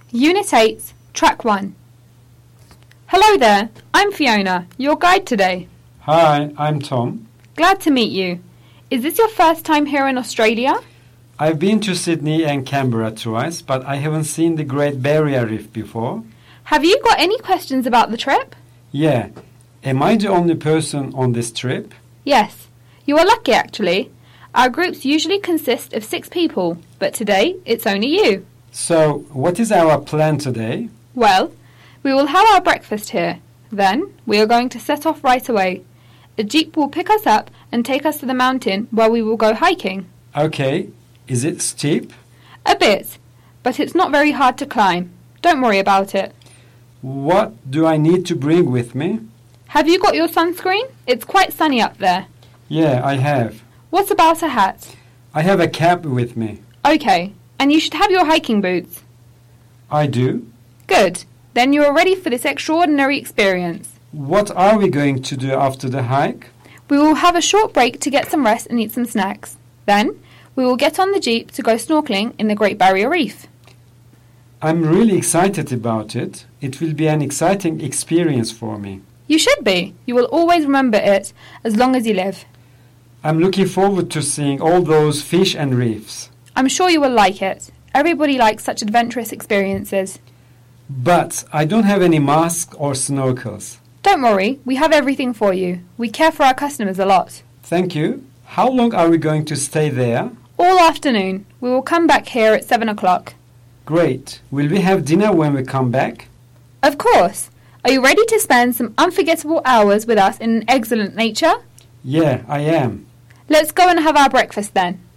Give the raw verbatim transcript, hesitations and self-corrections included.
Unit eight, Track one. Hello there, I'm Fiona, your guide today. Hi, I'm Tom. Glad to meet you. Is this your first time here in Australia? I've been to Sydney and Canberra twice, but I haven't seen the Great Barrier Reef before. Have you got any questions about the trip? Yeah. Am I the only person on this trip? Yes. You are lucky, actually. Our groups usually consist of six people, but today it's only you. So, what is our plan today? Well, we will have our breakfast here. Then, we are going to set off right away. A jeep will pick us up and take us to the mountain where we will go hiking. Okay. Is it steep? A bit, but it's not very hard to climb. Don't worry about it. What do I need to bring with me? Have you got your sunscreen? It's quite sunny up there. Yeah, I have. What about a hat? I have a cap with me. Okay, and you should have your hiking boots. I do. Good. Then you are ready for this extraordinary experience. What are we going to do after the hike? We will have a short break to get some rest and eat some snacks. Then, we will get on the jeep to go snorkeling in the Great Barrier Reef. I'm really excited about it. It will be an exciting experience for me. You should be. You will always remember it as long as you live. I'm looking forward to seeing all those fish and reefs. I'm sure you will like it. Everybody likes such adventurous experiences. But I don't have any masks or snorkels. Don't worry, we have everything for you. We care for our customers a lot. Thank you. How long are we going to stay there? All afternoon. We will come back here at seven o'clock. Great. Will we have dinner when we come back? Of course. Are you ready to spend some unforgettable hours with us in excellent nature? Yeah, I am. Let's go and have our breakfast then.